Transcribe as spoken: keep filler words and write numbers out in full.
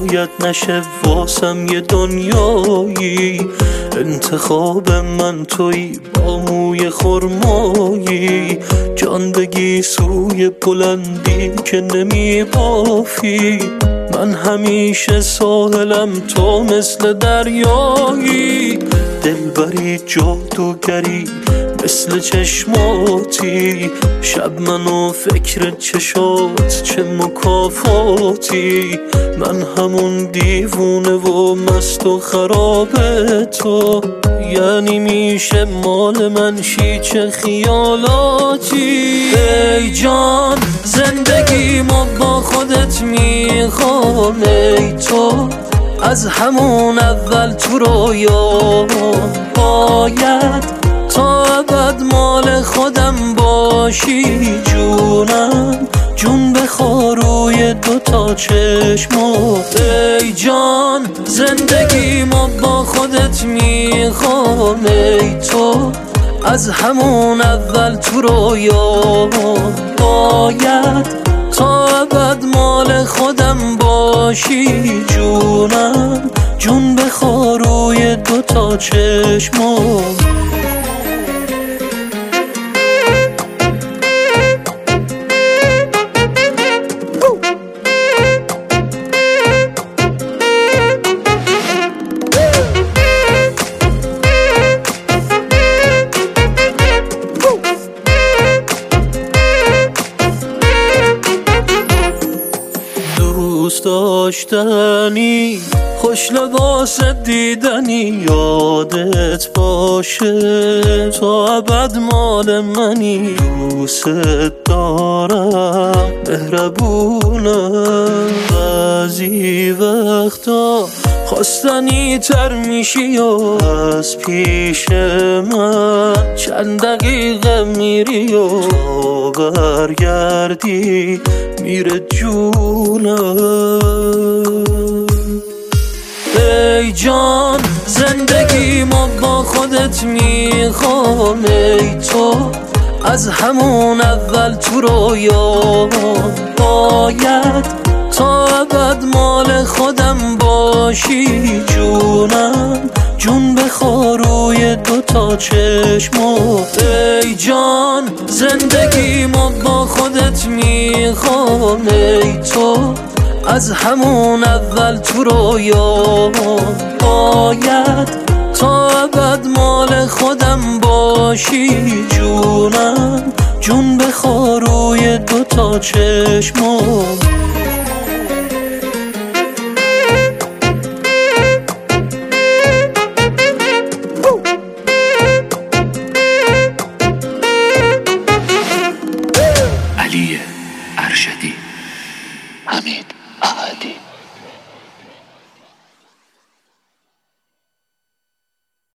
شاید نشه واسم یه دنیایی. انتخاب من تویی با موی خرمایی، جان بگی سوی بلندی که نمی بافی. من همیشه ساحلم تو مثل دریایی، دلبری جادوگری مثل چشماتی. شب منو فکر چشات چه مکافاتی. من همون دیوونه و مست و خراب تو، یعنی میشه مال من شی چه خیالاتی. ای جان زندگیمو با خودت میخوام، ای تو از همون اول تو رویا باید تا ابد مال خودم باشی. جونم جون بخور روی دوتا چشمات. ای جان زندگیمو با خودت میخوام، ای تو از همون اول تو رویا باید تا ابد مال خودم باشی. جونم جون بخور روی دوتا چشمات. دوست داشتنی خوش لباس دیدنی، یادت باشه تا ابد مال منی. دوست دارم مهربونم، بعضی وقتا خواستنی تر میشی و از پیش من چند دقیقه میری و تا برگردی میره جونم. ای جان زندگیمو با خودت میخوام، ای تو از همون اول تو رویا باید تا ابد مال خودم باشی. جونم جون بخور روی دوتا چشمات. ای جان زندگیمو با خودت میخوام، ای تو از همون اول تو رویا باید تا ابد مال خودم باشی. جونم جون بخور روی دوتا چشمات.